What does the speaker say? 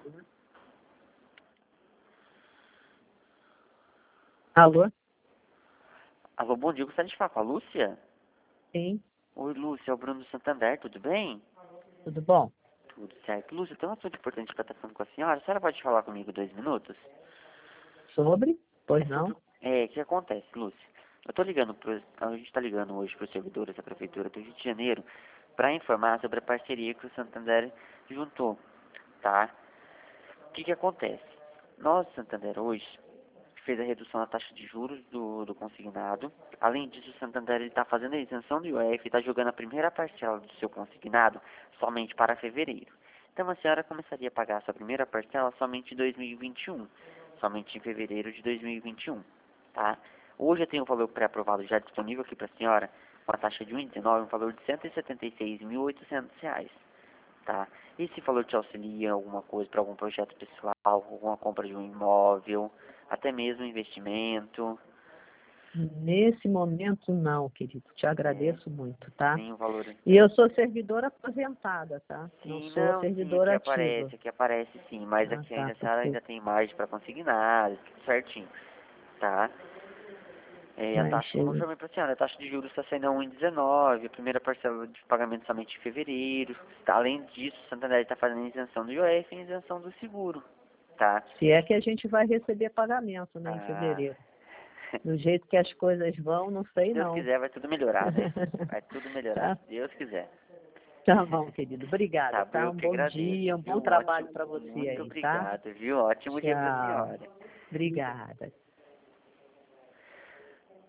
Alô? Alô, bom dia. Gostaria de falar com a Lúcia? Sim, Oi, Lúcia, é o Bruno do Santander, tudo bem? tudo bom? Tudo certo. Lúcia, tem um assunto importante para estar falando com a senhora. A senhora pode falar comigo 2 minutos? Sobre? Pois É não? sobre... o que acontece, Lúcia? A gente está ligando hoje para os servidores da Prefeitura do Rio de Janeiro para informar sobre a parceria que o Santander juntou, tá? O que acontece? Nós, Santander, hoje, fez a redução da taxa de juros do consignado. Além disso, o Santander está fazendo a isenção do IOF e está jogando a primeira parcela do seu consignado somente para fevereiro. Então, a senhora começaria a pagar a sua primeira parcela somente em 2021, somente em fevereiro de 2021, tá? Hoje eu tenho um valor pré-aprovado já disponível aqui para a senhora, com a taxa de 1,19, um valor de R$ 176.800, tá? E se falou te auxilia em alguma coisa para algum projeto pessoal, alguma compra de um imóvel, até mesmo investimento, Nesse momento, não, querido. Te agradeço muito, tá? nenhum valor. E eu sou servidora aposentada, tá? Não Sim, sou não, sim, servidora ativa. aqui aparece sim, mas Ah, aqui tá, ainda a senhora porque... ainda tem margem para consignar, tudo certinho, tá? A Mas, taxa, como eu falei para a senhora, a taxa de juros está sendo a 1,19, a primeira parcela de pagamento somente em fevereiro. Além disso, o Santander está fazendo isenção do IOF e isenção do seguro, tá? se é que a gente vai receber pagamento, né, em Ah, fevereiro. Do jeito que as coisas vão, não se sei Deus não. quiser vai tudo melhorar, né? Vai tudo melhorar, Tá? se Deus quiser. Tá bom, querido. Tá Obrigada, bom, tá? eu Um que bom agradeço, dia, um bom viu? trabalho Ótimo, para você muito aí, tá? obrigado, viu? Ótimo dia pra Tchau. senhora. Obrigada.